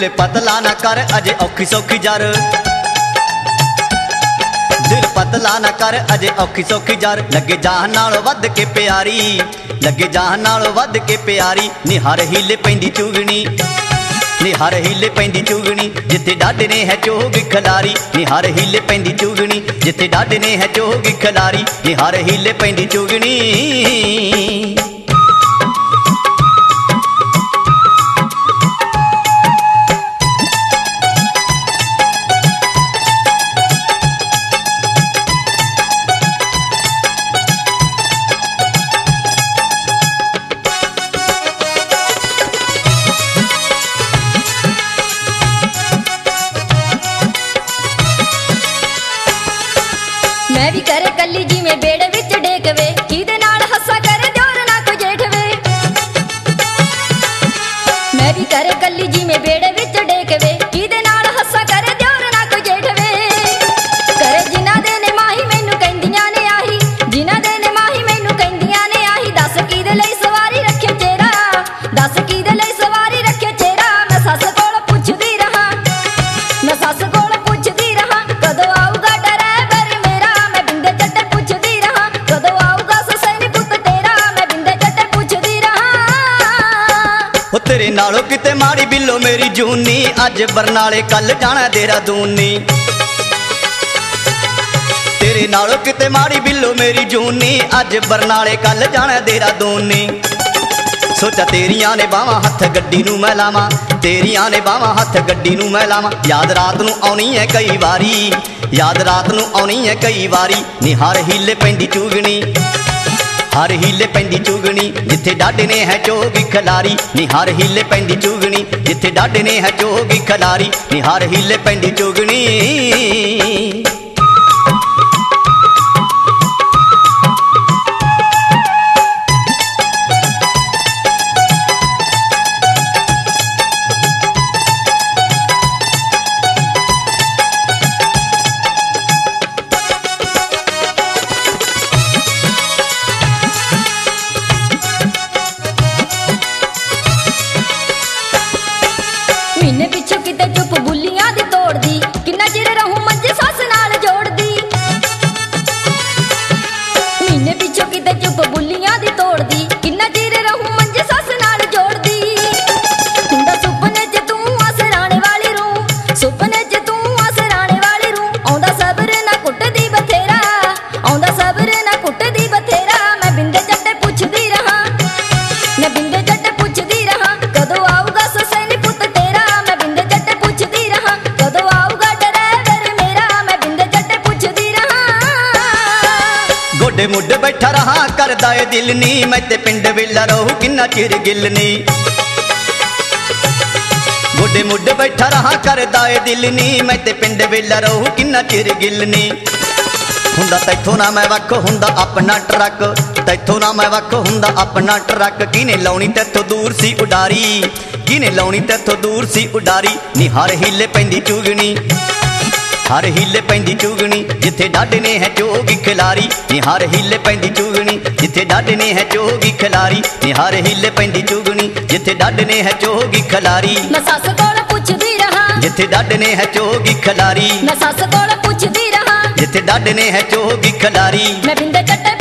दिल पतला ना कर अजे औखी सौखी जर, दिल पतला ना कर अजे औखी सौखी जर। लगे जान नालों वध के प्यारी, लगे जान नालों वध के प्यारी। नी हर हीले पैंदी चुगनी, नी हर हीले पैंदी चुगनी, जिथे डाडे ने है चोगी खलारी। नी हर हीले पैंदी चुगनी, जिथे डाडे ने है चोगी खलारी। नी हर हीले पैंदी चुगनी। मैं भी करे कली जी में बेड़े विच डेकवे, किदे नाल हस्सा करे दियोर ना कोई जेठ वे। मैं भी करे कली जी में बेड़े विच डेकवे, किदे नाल हस्सा करे दियोर ना कोई जेठ वे। करे जिन्हां दे ने माही मैनू कहंदियां ने आही, जिन्हां दे ने माही मैनू कहंदियां ने आही। दस किदे लई सवारी रखे चेहरा, दस किदे लई सवारी रखे चेहरा। मैं सस कोल पुछदी रहा, मैं सस कोल पुछदी रहा, कदों आऊगा तेरे नालों किते माड़ी बिल्लो मेरी जूनी। अज बरनाले कल जाना देहरादून नी, तेरे नालों किते माड़ी बिल्लो मेरी जूनी। अज बरनाले कल जाना देहरादून नी। सोचा तेरियां ने बावां हथ गड्डी नूं मैं लावां, तेरियां ने बावां हथ गड्डी नूं मैं लावां। याद रात नूं आउणी है कई वारी, याद रात नूं आउणी है कई वारी। नी हर हीले पैंदी चुगनी, हर हीले पैंदी चुगनी, जिथे डाडे ने है चोगी खलारी। नी हर हीले पैंदी चुगनी, जिथे डाडे ने है चोगी खलारी। नी हर हीले पैंदी चुगनी। महीने पिछों किते चुप बुलियां दी तोड़दी, किन्ना चिर रहूं मंजे सस नाल जोड़दी। महीने पिछों किते चुप बुलियां दी तोड़दी, किन्ना चिर रहूं मंजे सस नाल जोड़दी। हुंदा सुपने च तू असराणे वाली रूं, सुपने च तू असराणे वाली रूं। आउंदा सबर ना कुटदी बथेरा, आउंदा सबर ना कुटदी बथेरा। मैं बिंदे जट्टे पुछदी रहा, मैं बिंदे जट्टे पुछदी रहा, कदों आऊगा ससैनी पुत तेरा। मैं बिंदे जट्टे पुछदी रहा, कदों आऊगा ड्राइवर मेरा। मैं बिंदे जट्टे पुछदी रहा। गोडे मुड बैठा रहा करदा ए दिल नी, मैं ते पिंड वेला रहूं किन्ना चिर गिल नी। गोडे मुड बैठा रहा करदा ए दिल नी, मैं ते पिंड वेला रहूं किन्ना चिर गिल नी। हुंदा तैथों ना मैं वख हुंदा अपना ट्रक, तैथों ना मैं वख हुंदा अपना ट्रक। किने लाउणी तैथों दूर सी उडारी, किने लाउणी तैथों दूर सी उडारी। नी हर हीले पैंदी चुगनी, हर हीले पैंदी चुगनी, जिथे डाडे ने है चोगी खिलारी। नी हर हीले पैंदी चुगनी, जिथे डाडे ने है चोगी खिलारी। नी हर हीले पैंदी चुगनी, जिथे डाडे ने है चोगी खिलारी। मैं सस कोल पुछदी रहा, जिथे डाडे ने है चोगी खिलारी। मैं सस कोल पुछदी रहा, जिथे डाडे ने है चोगी खिलारी। मैं बिंदे जट्टे